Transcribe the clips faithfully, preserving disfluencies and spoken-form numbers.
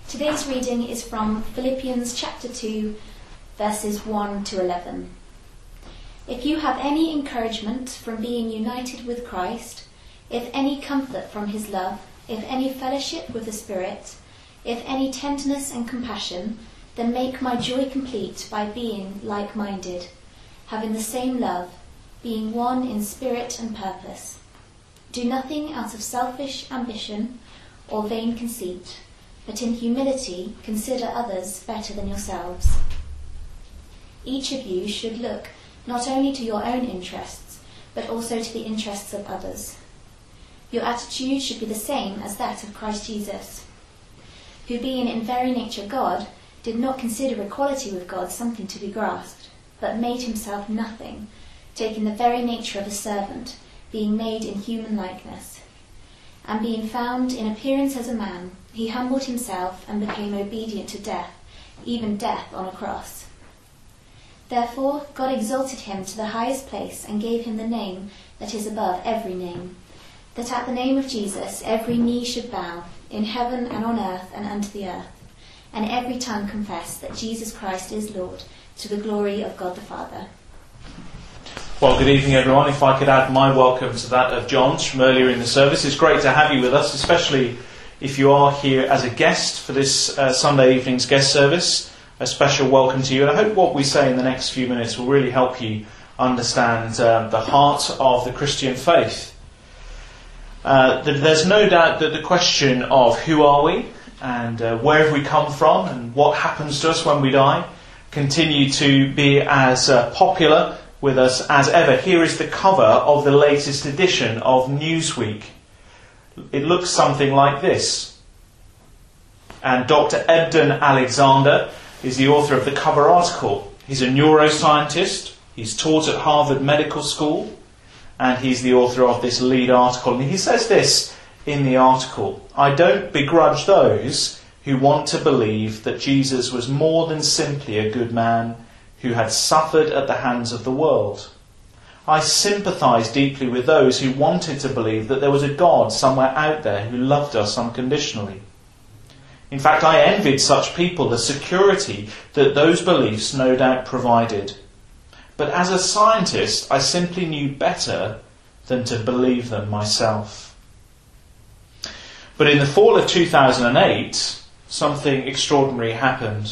Today's reading is from Philippians chapter two, verses one to eleven. If you have any encouragement from being united with Christ, if any comfort from his love, if any fellowship with the Spirit, if any tenderness and compassion, then make my joy complete by being like-minded, having the same love, being one in spirit and purpose. Do nothing out of selfish ambition or vain conceit, but in humility consider others better than yourselves. Each of you should look not only to your own interests, but also to the interests of others. Your attitude should be the same as that of Christ Jesus, who being in very nature God, did not consider equality with God something to be grasped, but made himself nothing, taking the very nature of a servant, being made in human likeness. And being found in appearance as a man, he humbled himself and became obedient to death, even death on a cross. Therefore God exalted him to the highest place and gave him the name that is above every name, that at the name of Jesus every knee should bow, in heaven and on earth and under the earth, and every tongue confess that Jesus Christ is Lord, to the glory of God the Father. Well, good evening, everyone. If I could add my welcome to that of John's from earlier in the service. It's great to have you with us, especially if you are here as a guest for this uh, Sunday evening's guest service. A special welcome to you. And I hope what we say in the next few minutes will really help you understand uh, the heart of the Christian faith. Uh, there's no doubt that the question of who are we and uh, where have we come from and what happens to us when we die continue to be as uh, popular with us as ever. Here is the cover of the latest edition of Newsweek. It looks something like this. And Doctor Ebden Alexander is the author of the cover article. He's a neuroscientist. He's taught at Harvard Medical School. And he's the author of this lead article. And he says this in the article: I don't begrudge those who want to believe that Jesus was more than simply a good man who had suffered at the hands of the world. I sympathise deeply with those who wanted to believe that there was a God somewhere out there who loved us unconditionally. In fact, I envied such people the security that those beliefs no doubt provided. But as a scientist, I simply knew better than to believe them myself. But in the fall of two thousand eight, something extraordinary happened.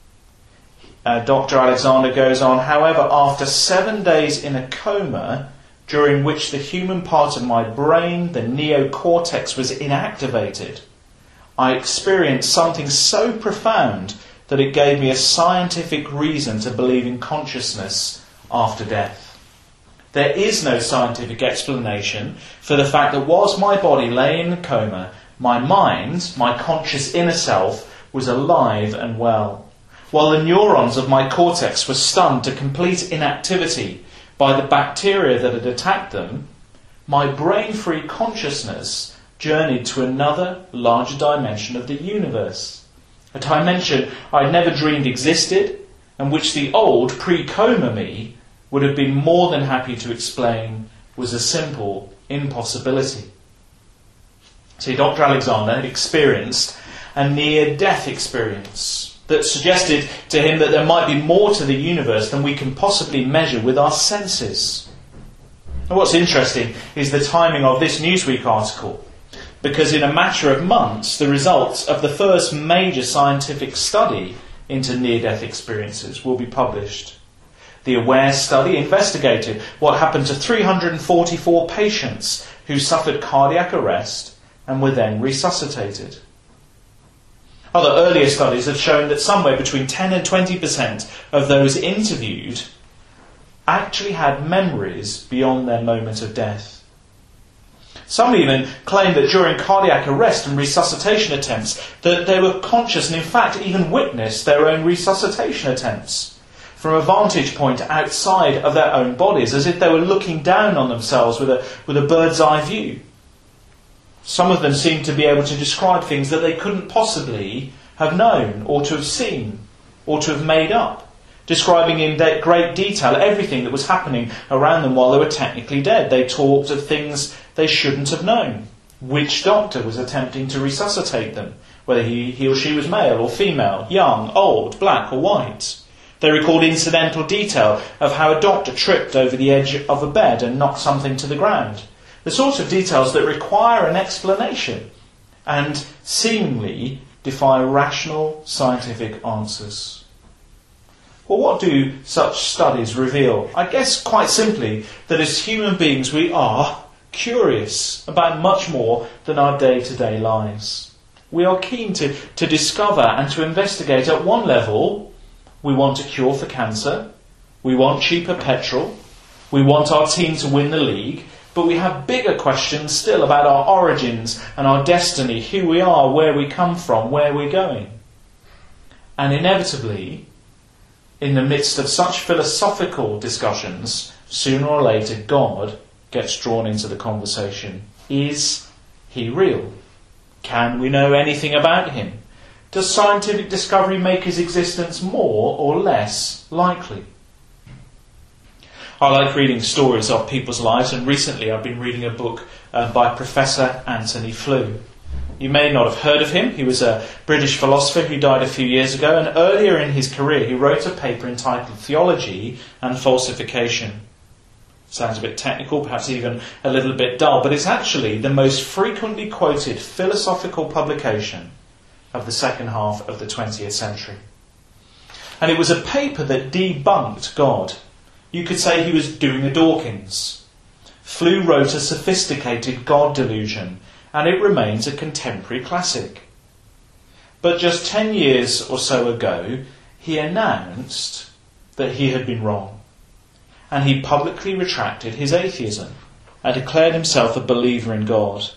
Uh, Doctor Alexander goes on, however, after seven days in a coma, during which the human part of my brain, the neocortex, was inactivated, I experienced something so profound that it gave me a scientific reason to believe in consciousness after death. There is no scientific explanation for the fact that whilst my body lay in a coma, my mind, my conscious inner self, was alive and well. While the neurons of my cortex were stunned to complete inactivity by the bacteria that had attacked them, my brain-free consciousness journeyed to another, larger dimension of the universe. A dimension I'd never dreamed existed, and which the old, pre-coma me would have been more than happy to explain was a simple impossibility. See, Doctor Alexander had experienced a near-death experience that suggested to him that there might be more to the universe than we can possibly measure with our senses. And what's interesting is the timing of this Newsweek article, because in a matter of months, the results of the first major scientific study into near-death experiences will be published. The AWARE study investigated what happened to three hundred forty-four patients who suffered cardiac arrest and were then resuscitated. Other earlier studies have shown that somewhere between ten and twenty percent of those interviewed actually had memories beyond their moment of death. Some even claim that during cardiac arrest and resuscitation attempts that they were conscious and in fact even witnessed their own resuscitation attempts from a vantage point outside of their own bodies, as if they were looking down on themselves with a, with a bird's eye view. Some of them seem to be able to describe things that they couldn't possibly have known or to have seen or to have made up, describing in de- great detail everything that was happening around them while they were technically dead. They talked of things they shouldn't have known. Which doctor was attempting to resuscitate them? whether he, he or she was male or female, young, old, black or white. They record incidental detail of how a doctor tripped over the edge of a bed and knocked something to the ground. The sorts of details that require an explanation and seemingly defy rational scientific answers. Well, what do such studies reveal? I guess quite simply that as human beings we are curious about much more than our day-to-day lives. We are keen to, to discover and to investigate. At one level, we want a cure for cancer, we want cheaper petrol, we want our team to win the league, but we have bigger questions still about our origins and our destiny, who we are, where we come from, where we're going. And inevitably, in the midst of such philosophical discussions, sooner or later God gets drawn into the conversation. Is he real? Can we know anything about him? Does scientific discovery make his existence more or less likely? I like reading stories of people's lives, and recently I've been reading a book uh, by Professor Anthony Flew. You may not have heard of him. He was a British philosopher who died a few years ago, and earlier in his career he wrote a paper entitled Theology and Falsification. Sounds a bit technical, perhaps even a little bit dull, but it's actually the most frequently quoted philosophical publication of the second half of the twentieth century. And it was a paper that debunked God. You could say he was doing a Dawkins. Flew wrote a sophisticated God delusion, and it remains a contemporary classic. But just ten years or so ago, he announced that he had been wrong, and he publicly retracted his atheism and declared himself a believer in God.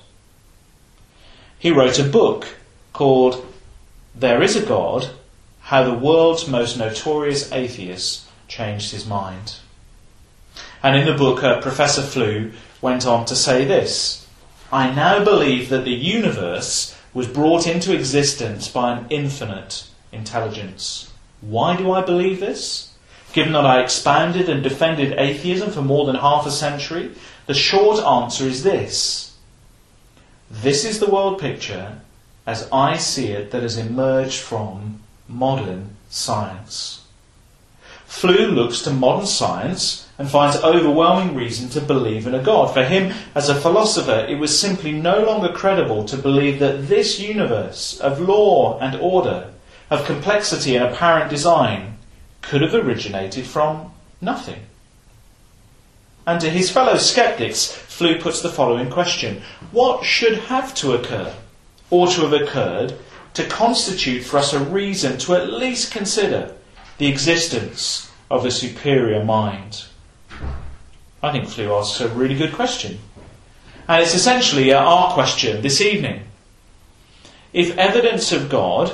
He wrote a book called There Is a God, How the World's Most Notorious Atheist Changed His Mind. And in the book, uh, Professor Flew went on to say this: I now believe that the universe was brought into existence by an infinite intelligence. Why do I believe this? Given that I expounded and defended atheism for more than half a century, the short answer is this. This is the world picture as I see it that has emerged from modern science. Flew looks to modern science and finds overwhelming reason to believe in a God. For him, as a philosopher, it was simply no longer credible to believe that this universe of law and order, of complexity and apparent design, could have originated from nothing. And to his fellow skeptics, Flew puts the following question: what should have to occur, or to have occurred, to constitute for us a reason to at least consider the existence of a superior mind? I think Flew asks a really good question. And it's essentially our question this evening. If evidence of God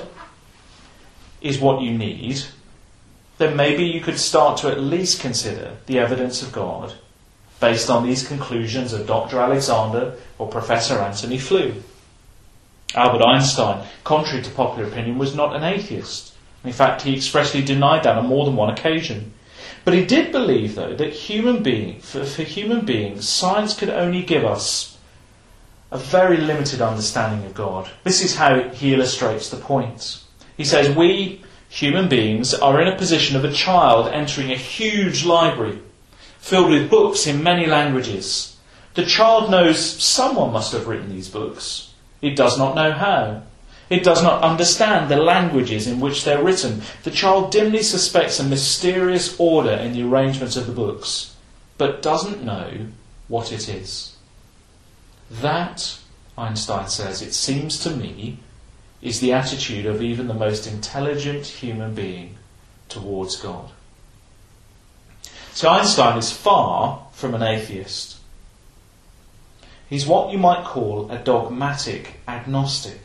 is what you need, then maybe you could start to at least consider the evidence of God based on these conclusions of Doctor Alexander or Professor Anthony Flew. Albert Einstein, contrary to popular opinion, was not an atheist. In fact, he expressly denied that on more than one occasion. But he did believe, though, that human being, for, for human beings, science could only give us a very limited understanding of God. This is how he illustrates the point. He says, we, human beings, are in a position of a child entering a huge library filled with books in many languages. The child knows someone must have written these books. It does not know how. It does not understand the languages in which they're written. The child dimly suspects a mysterious order in the arrangement of the books, but doesn't know what it is. That, Einstein says, it seems to me, is the attitude of even the most intelligent human being towards God. So Einstein is far from an atheist. He's what you might call a dogmatic agnostic.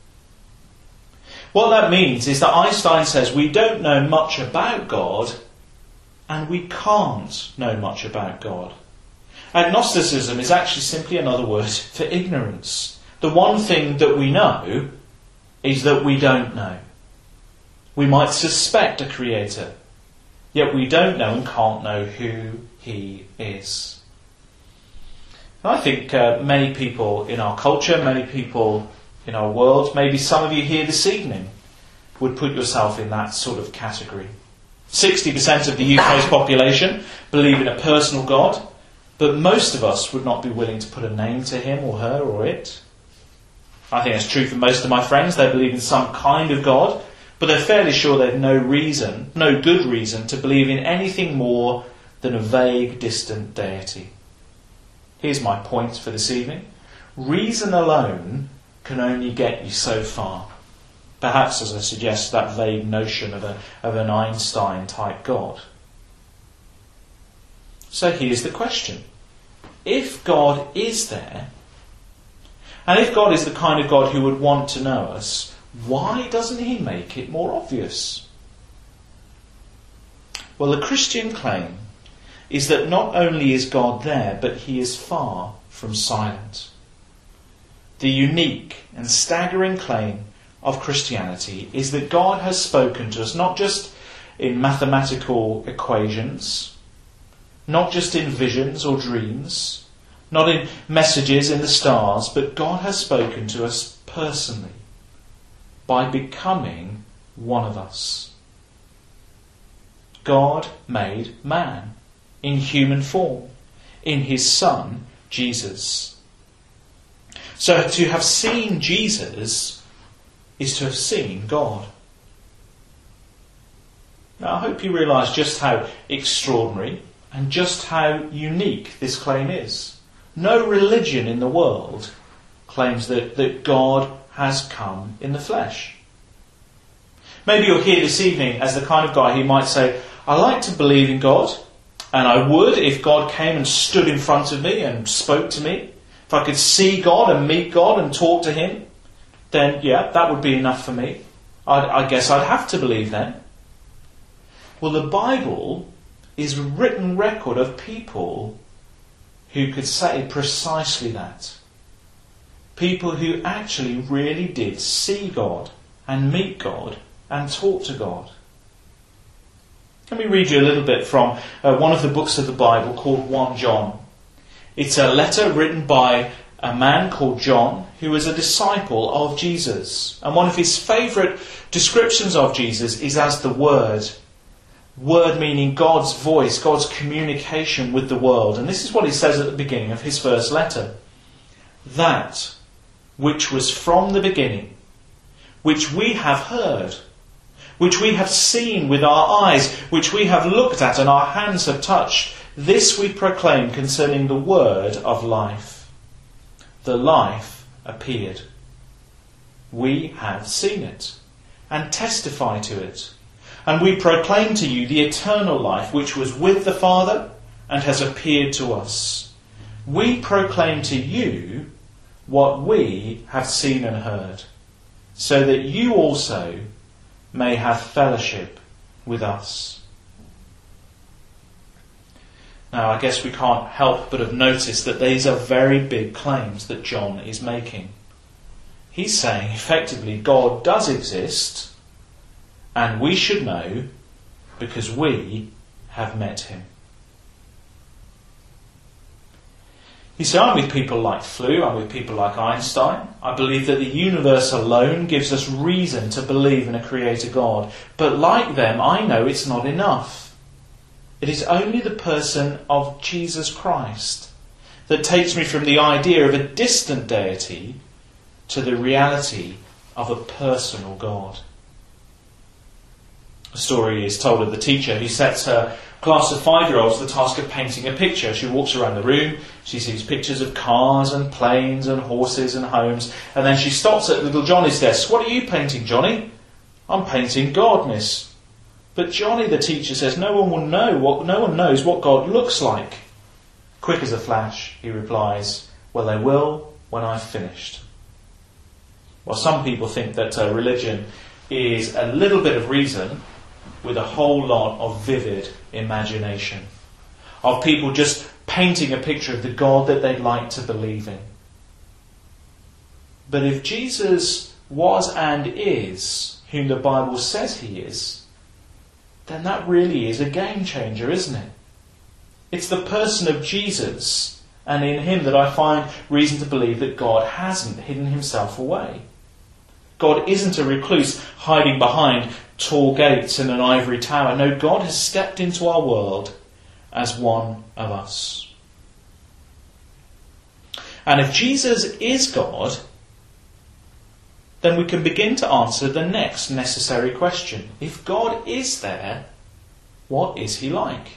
What that means is that Einstein says we don't know much about God and we can't know much about God. Agnosticism is actually simply another word for ignorance. The one thing that we know is that we don't know. We might suspect a creator, yet we don't know and can't know who he is. And I think uh, many people in our culture, many people in our world. Maybe some of you here this evening would put yourself in that sort of category. sixty percent of the U K's population believe in a personal God, but most of us would not be willing to put a name to him or her or it. I think that's true for most of my friends. They believe in some kind of God, but they're fairly sure they've no reason, no good reason, to believe in anything more than a vague, distant deity. Here's my point for this evening. Reason alone can only get you so far. Perhaps, as I suggest, that vague notion of, a, of an Einstein-type God. So here's the question. If God is there, and if God is the kind of God who would want to know us, why doesn't he make it more obvious? Well, the Christian claim is that not only is God there, but he is far from silent. The unique and staggering claim of Christianity is that God has spoken to us not just in mathematical equations, not just in visions or dreams, not in messages in the stars, but God has spoken to us personally by becoming one of us. God made man in human form, in his Son, Jesus. So to have seen Jesus is to have seen God. Now I hope you realise just how extraordinary and just how unique this claim is. No religion in the world claims that, that God has come in the flesh. Maybe you're here this evening as the kind of guy who might say, I like to believe in God, and I would if God came and stood in front of me and spoke to me. If I could see God and meet God and talk to him, then yeah, that would be enough for me. I'd, I guess I'd have to believe then. Well, the Bible is a written record of people who could say precisely that. People who actually really did see God and meet God and talk to God. Let me read you a little bit from uh, one of the books of the Bible called First John. It's a letter written by a man called John who was a disciple of Jesus. And one of his favourite descriptions of Jesus is as the Word. Word meaning God's voice, God's communication with the world. And this is what he says at the beginning of his first letter. That which was from the beginning, which we have heard, which we have seen with our eyes, which we have looked at and our hands have touched, this we proclaim concerning the word of life. The life appeared. We have seen it and testify to it. And we proclaim to you the eternal life which was with the Father and has appeared to us. We proclaim to you what we have seen and heard, so that you also may have fellowship with us. Now, I guess we can't help but have noticed that these are very big claims that John is making. He's saying, effectively, God does exist, and we should know because we have met him. You see, I'm with people like Flew, I'm with people like Einstein. I believe that the universe alone gives us reason to believe in a creator God. But like them, I know it's not enough. It is only the person of Jesus Christ that takes me from the idea of a distant deity to the reality of a personal God. A story is told of the teacher who sets her class of five-year-olds the task of painting a picture. She walks around the room, she sees pictures of cars and planes and horses and homes, and then she stops at little Johnny's desk. What are you painting, Johnny? I'm painting God, miss. But Johnny, the teacher says, no one will know what, no one knows what God looks like. Quick as a flash, he replies, well, they will when I've finished. Well, some people think that uh, religion is a little bit of reason with a whole lot of vivid imagination. Of people just painting a picture of the God that they'd like to believe in. But if Jesus was and is whom the Bible says he is, then that really is a game changer, isn't it? It's the person of Jesus, and in him that I find reason to believe that God hasn't hidden himself away. God isn't a recluse hiding behind tall gates in an ivory tower. No, God has stepped into our world as one of us. And if Jesus is God, then we can begin to answer the next necessary question. If God is there, what is he like?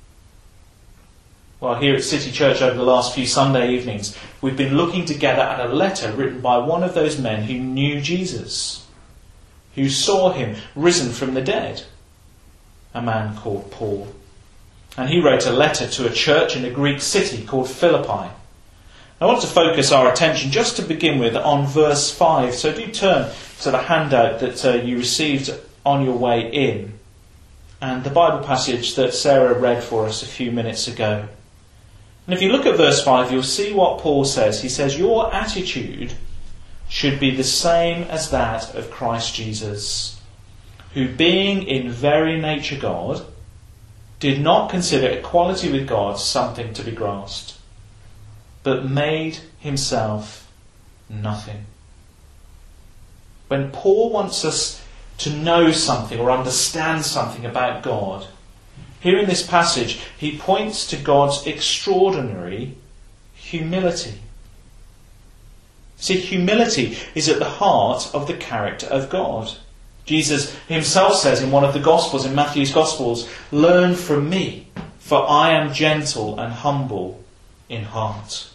Well, here at City Church over the last few Sunday evenings, we've been looking together at a letter written by one of those men who knew Jesus, who saw him risen from the dead, a man called Paul. And he wrote a letter to a church in a Greek city called Philippi. I want to focus our attention just to begin with on verse five. So do turn to the handout that uh, you received on your way in, and the Bible passage that Sarah read for us a few minutes ago. And if you look at verse five, you'll see what Paul says. He says, your attitude should be the same as that of Christ Jesus, who being in very nature God, did not consider equality with God something to be grasped, but made himself nothing. When Paul wants us to know something or understand something about God, here in this passage, he points to God's extraordinary humility. See, humility is at the heart of the character of God. Jesus himself says in one of the Gospels, in Matthew's Gospels, learn from me, for I am gentle and humble in heart.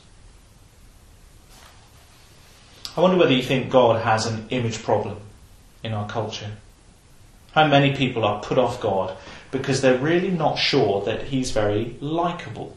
I wonder whether you think God has an image problem in our culture. How many people are put off God because they're really not sure that he's very likeable.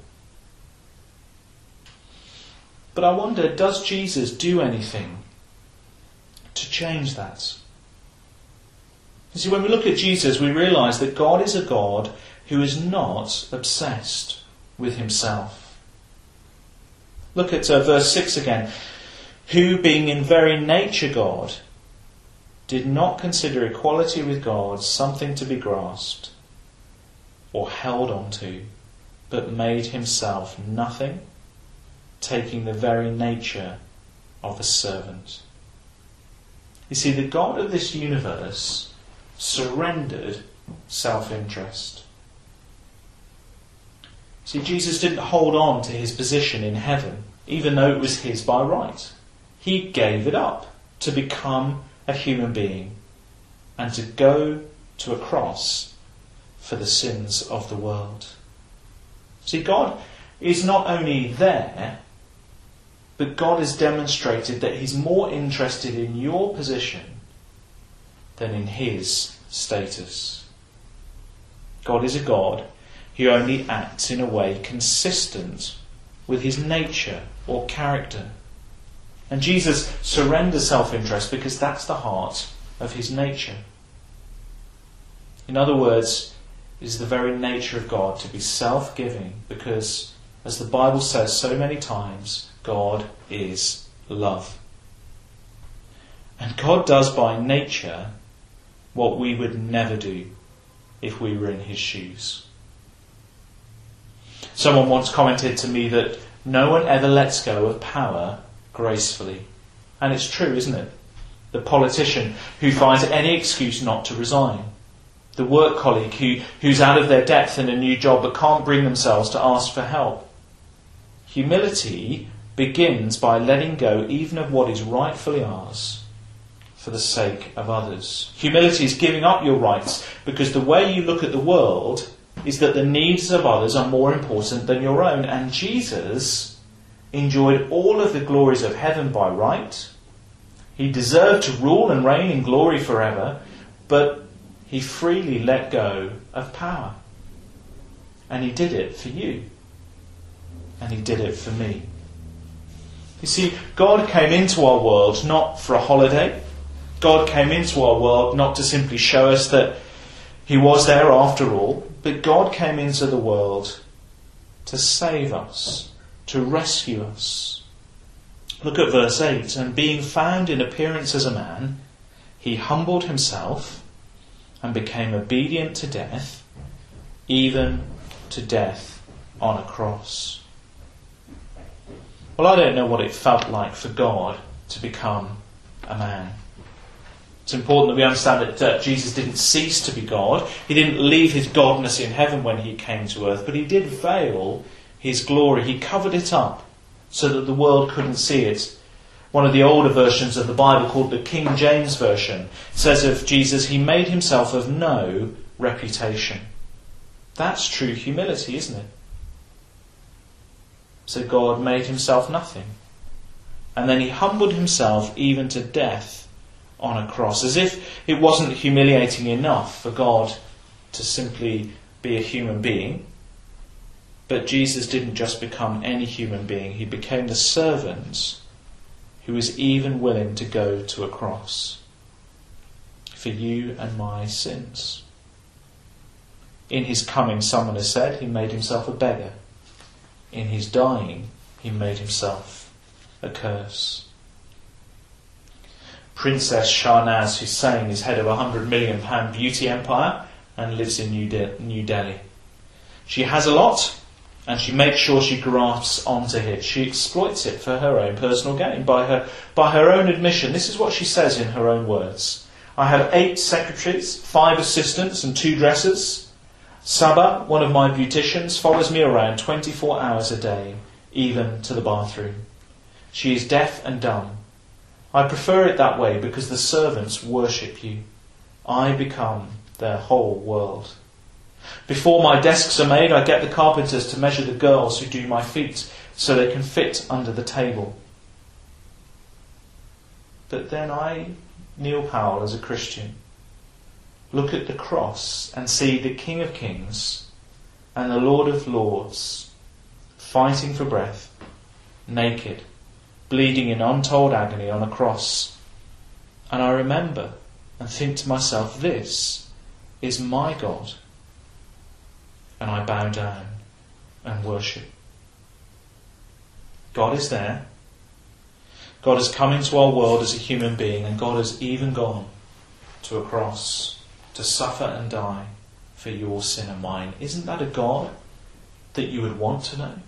But I wonder, does Jesus do anything to change that? You see, when we look at Jesus, we realise that God is a God who is not obsessed with himself. Look at uh, verse six again. Who, being in very nature God, did not consider equality with God something to be grasped or held on to, but made himself nothing, taking the very nature of a servant. You see, the God of this universe surrendered self-interest. See, Jesus didn't hold on to his position in heaven, even though it was his by right. He gave it up to become a human being and to go to a cross for the sins of the world. See, God is not only there, but God has demonstrated that he's more interested in your position than in his status. God is a God who only acts in a way consistent with his nature or character. And Jesus surrenders self-interest because that's the heart of his nature. In other words, it is the very nature of God to be self-giving because, as the Bible says so many times, God is love. And God does by nature what we would never do if we were in his shoes. Someone once commented to me that no one ever lets go of power gracefully. And it's true, isn't it? The politician who finds any excuse not to resign. The work colleague who, who's out of their depth in a new job but can't bring themselves to ask for help. Humility begins by letting go even of what is rightfully ours for the sake of others. Humility is giving up your rights because the way you look at the world is that the needs of others are more important than your own. And Jesus enjoyed all of the glories of heaven by right. He deserved to rule and reign in glory forever, but he freely let go of power. And he did it for you. And he did it for me. You see, God came into our world not for a holiday. God came into our world not to simply show us that he was there after all, but God came into the world to save us, to rescue us. Look at verse eight. And being found in appearance as a man, he humbled himself and became obedient to death, even to death on a cross. Well, I don't know what it felt like for God to become a man. It's important that we understand that uh, Jesus didn't cease to be God. He didn't leave his godness in heaven when he came to earth, but he did veil his glory. He covered it up so that the world couldn't see it. One of the older versions of the Bible, called the King James Version, says of Jesus, he made himself of no reputation. That's true humility, isn't it? So God made himself nothing. And then he humbled himself even to death on a cross, as if it wasn't humiliating enough for God to simply be a human being. But Jesus didn't just become any human being. He became the servant who was even willing to go to a cross for you and my sins. In his coming, someone has said, he made himself a beggar. In his dying, he made himself a curse. Princess Shahnaz Hussain is head of a one hundred million pound beauty empire and lives in New, De- New Delhi. She has a lot, and she makes sure she grasps onto it. She exploits it for her own personal gain. By her, by her own admission, this is what she says in her own words. I have eight secretaries, five assistants and two dressers. Saba, one of my beauticians, follows me around twenty-four hours a day, even to the bathroom. She is deaf and dumb. I prefer it that way because the servants worship you. I become their whole world. Before my desks are made, I get the carpenters to measure the girls who do my feet so they can fit under the table. But then I, Neil Powell, as a Christian, look at the cross and see the King of Kings and the Lord of Lords fighting for breath, naked, bleeding in untold agony on a cross. And I remember and think to myself, this is my God. And I bow down and worship. God is there. God has come into our world as a human being, and God has even gone to a cross to suffer and die for your sin and mine. Isn't that a God that you would want to know?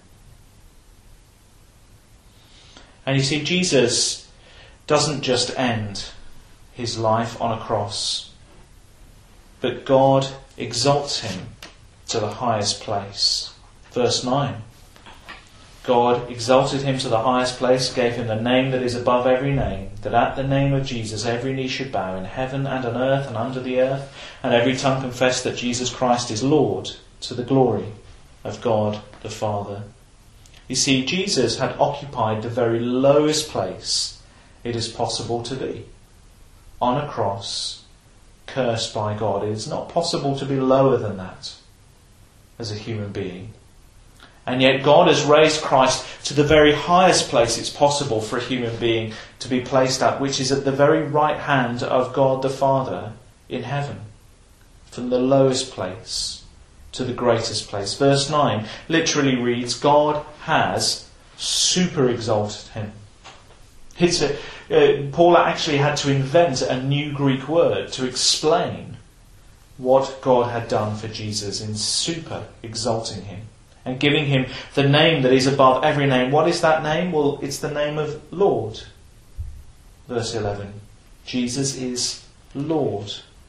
And you see, Jesus doesn't just end his life on a cross, but God exalts him to the highest place. Verse nine. God exalted him to the highest place, gave him the name that is above every name, that at the name of Jesus every knee should bow in heaven and on earth and under the earth, and every tongue confess that Jesus Christ is Lord, to the glory of God the Father. You see, Jesus had occupied the very lowest place it is possible to be. On a cross, cursed by God. It is not possible to be lower than that as a human being. And yet God has raised Christ to the very highest place it's possible for a human being to be placed at, which is at the very right hand of God the Father in heaven. From the lowest place to the greatest place. Verse nine literally reads, God has super exalted him. It's a, uh, Paul actually had to invent a new Greek word to explain what God had done for Jesus in super exalting him and giving him the name that is above every name. What is that name? Well, it's the name of Lord. Verse eleven. Jesus is Lord.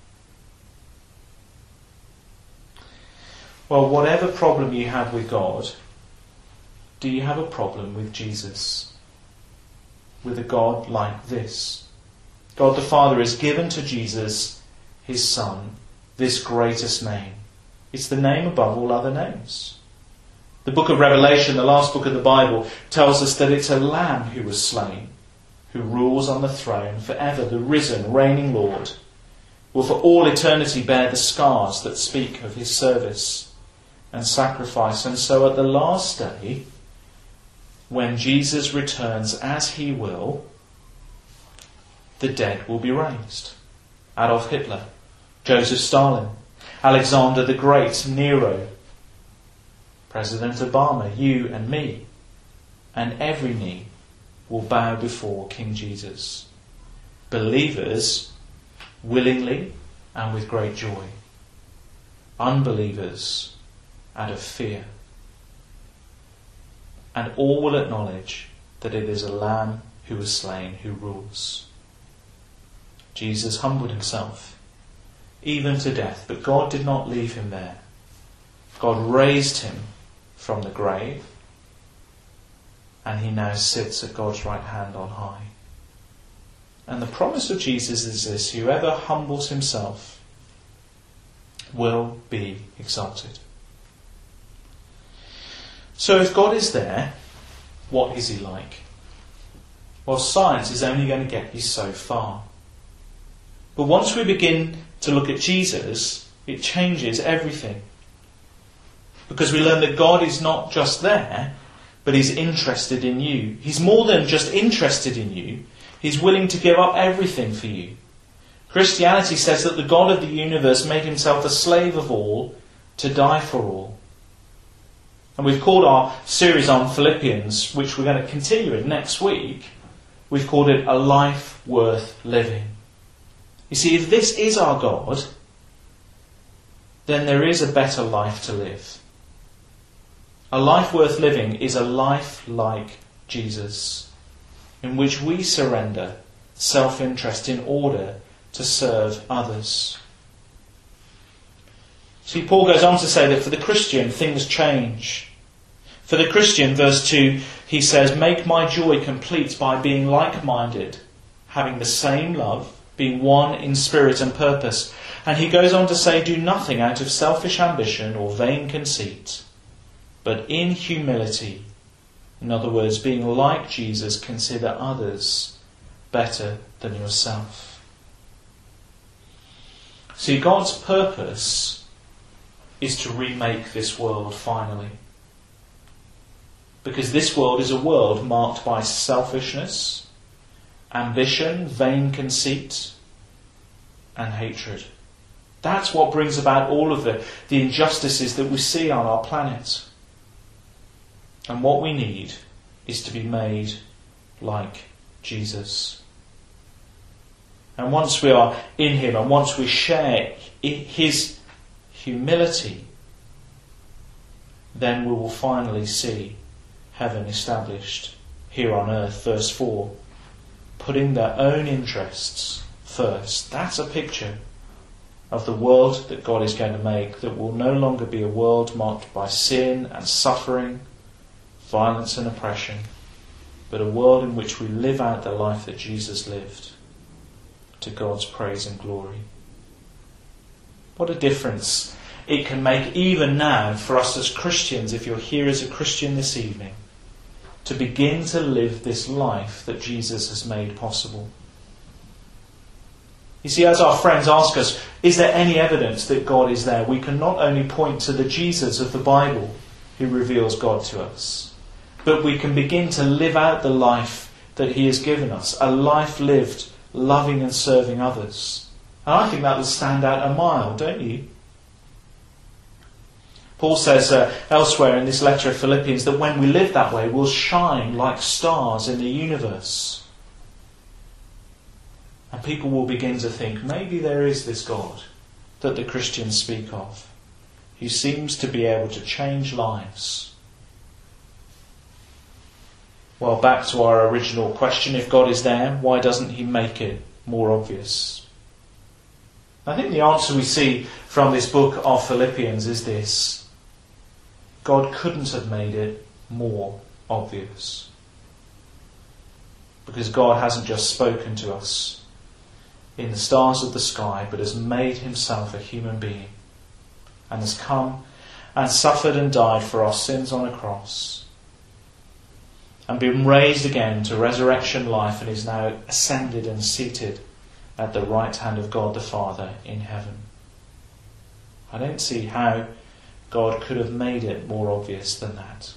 Well, whatever problem you have with God, do you have a problem with Jesus? With a God like this? God the Father has given to Jesus, his Son, this greatest name. It's the name above all other names. The book of Revelation, the last book of the Bible, tells us that it's a Lamb who was slain, who rules on the throne forever, the risen, reigning Lord, will for all eternity bear the scars that speak of his service and sacrifice. And so at the last day, when Jesus returns as he will, the dead will be raised. Adolf Hitler, Joseph Stalin, Alexander the Great, Nero, President Obama, you and me, and every knee will bow before King Jesus. Believers willingly and with great joy. Unbelievers out of fear. And all will acknowledge that it is a Lamb who was slain who rules. Jesus humbled himself, even to death. But God did not leave him there. God raised him from the grave, and he now sits at God's right hand on high. And the promise of Jesus is this: whoever humbles himself will be exalted. So if God is there, what is he like? Well, science is only going to get you so far. But once we begin to look at Jesus, it changes everything. Because we learn that God is not just there, but he's interested in you. He's more than just interested in you. He's willing to give up everything for you. Christianity says that the God of the universe made himself a slave of all to die for all. And we've called our series on Philippians, which we're going to continue in next week, we've called it A Life Worth Living. You see, if this is our God, then there is a better life to live. A life worth living is a life like Jesus, in which we surrender self-interest in order to serve others. See, Paul goes on to say that for the Christian, things change. For the Christian, verse two, he says, "Make my joy complete by being like-minded, having the same love, being one in spirit and purpose." And he goes on to say, "Do nothing out of selfish ambition or vain conceit, but in humility," in other words, being like Jesus, "consider others better than yourself." See, God's purpose is to remake this world finally. Because this world is a world marked by selfishness, ambition, vain conceit, and hatred. That's what brings about all of the, the injustices that we see on our planet. And what we need is to be made like Jesus. And once we are in him, and once we share his humility, then we will finally see heaven established here on earth. Verse four, putting their own interests first. That's a picture of the world that God is going to make, that will no longer be a world marked by sin and suffering, violence and oppression, but a world in which we live out the life that Jesus lived, to God's praise and glory. What a difference it can make even now for us as Christians, if you're here as a Christian this evening, to begin to live this life that Jesus has made possible. You see, as our friends ask us, is there any evidence that God is there? We can not only point to the Jesus of the Bible who reveals God to us, but we can begin to live out the life that he has given us, a life lived loving and serving others. And I think that will stand out a mile, don't you? Paul says uh, elsewhere in this letter of Philippians that when we live that way, we'll shine like stars in the universe. And people will begin to think, maybe there is this God that the Christians speak of, who seems to be able to change lives. Well, back to our original question, if God is there, why doesn't he make it more obvious? I think the answer we see from this book of Philippians is this: God couldn't have made it more obvious. Because God hasn't just spoken to us in the stars of the sky, but has made himself a human being and has come and suffered and died for our sins on a cross and been raised again to resurrection life, and is now ascended and seated at the right hand of God the Father in heaven. I don't see how God could have made it more obvious than that.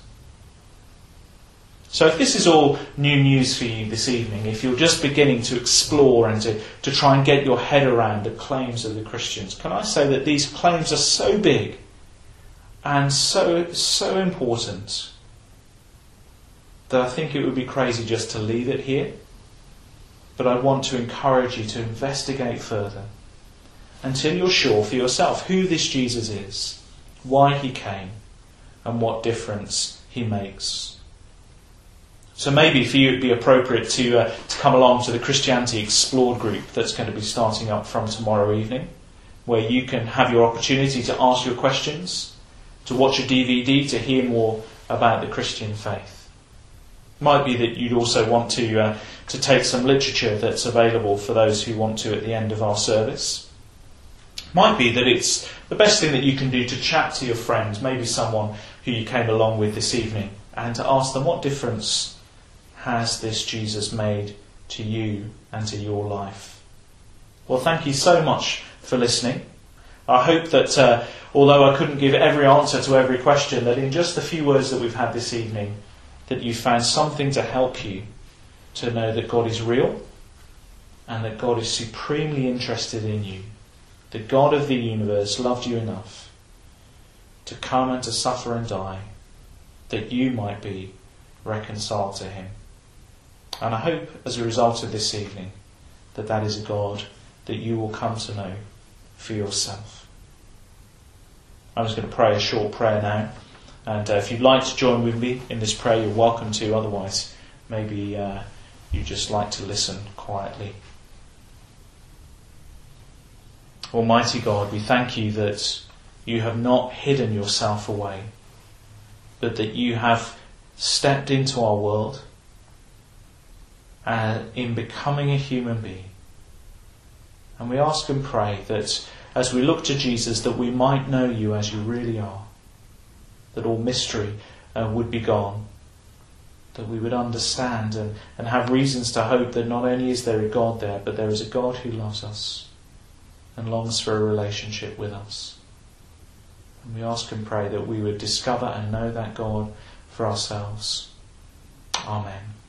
So if this is all new news for you this evening, if you're just beginning to explore and to, to try and get your head around the claims of the Christians, can I say that these claims are so big and so, so important that I think it would be crazy just to leave it here. But I want to encourage you to investigate further until you're sure for yourself who this Jesus is, why he came, and what difference he makes. So maybe for you it'd be appropriate to, uh, to come along to the Christianity Explored group that's going to be starting up from tomorrow evening, where you can have your opportunity to ask your questions, to watch a D V D, to hear more about the Christian faith. Might be that you'd also want to uh, to take some literature that's available for those who want to at the end of our service. Might be that it's the best thing that you can do to chat to your friends, maybe someone who you came along with this evening, and to ask them, what difference has this Jesus made to you and to your life? Well, thank you so much for listening. I hope that uh, although I couldn't give every answer to every question, that in just the few words that we've had this evening, that you found something to help you to know that God is real and that God is supremely interested in you. The God of the universe loved you enough to come and to suffer and die that you might be reconciled to him. And I hope as a result of this evening that that is a God that you will come to know for yourself. I'm just going to pray a short prayer now. And uh, if you'd like to join with me in this prayer, you're welcome to. Otherwise, maybe uh, you just like to listen quietly. Almighty God, we thank you that you have not hidden yourself away, but that you have stepped into our world uh, in becoming a human being. And we ask and pray that as we look to Jesus, that we might know you as you really are, that all mystery uh, would be gone, that we would understand and, and have reasons to hope that not only is there a God there, but there is a God who loves us and longs for a relationship with us. And we ask and pray that we would discover and know that God for ourselves. Amen.